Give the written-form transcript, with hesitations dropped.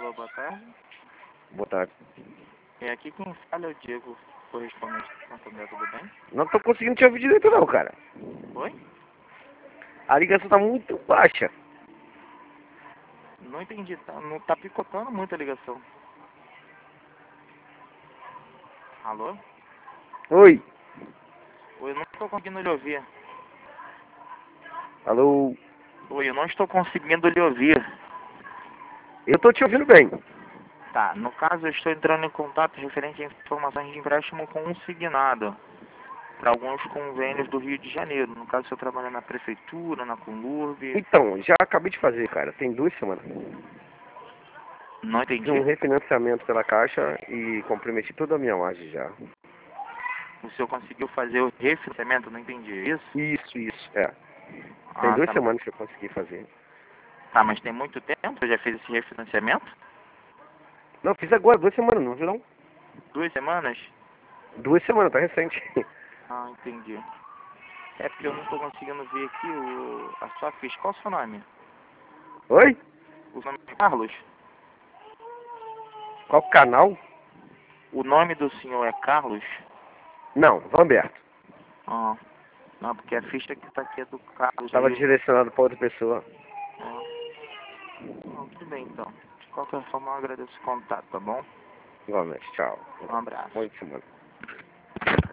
Alô, boa tarde. Boa tarde. Aqui quem fala é o Diego, correspondente do Santander, tudo bem? Não tô conseguindo te ouvir direito não, cara. Oi? A ligação tá muito baixa. Não entendi, não tá picotando muito a ligação. Alô? Oi. Oi, eu não estou conseguindo lhe ouvir. Alô. Oi, eu não estou conseguindo lhe ouvir. Eu tô te ouvindo bem. Tá, no caso eu estou entrando em contato referente a informações de empréstimo consignado para alguns convênios do Rio de Janeiro. No caso, você trabalha na prefeitura, na Conlurb. Então, já acabei de fazer, cara. Tem 2 semanas. Não Fiz entendi. um refinanciamento pela Caixa e comprometi toda a minha margem já. O senhor conseguiu fazer o refinanciamento? Não entendi, é isso? Isso, é. Tem Ah, 2 tá. semanas que eu consegui fazer. Tá, mas tem muito tempo? Você já fez esse refinanciamento? Não, fiz agora, 2 semanas, não viu não? 2 semanas? 2 semanas, tá recente. Ah, entendi. É porque eu não estou conseguindo ver aqui a sua ficha. Qual é o seu nome? Oi? O nome é Carlos? Qual canal? O nome do senhor é Carlos? Não, Vamberto. Ah, não, porque a ficha que está aqui é do Carlos. Tava Aí direcionado pra outra pessoa. Não, tudo bem então. De qualquer forma, eu agradeço o contato, tá bom? Igualmente, tchau. Um abraço. Boa semana.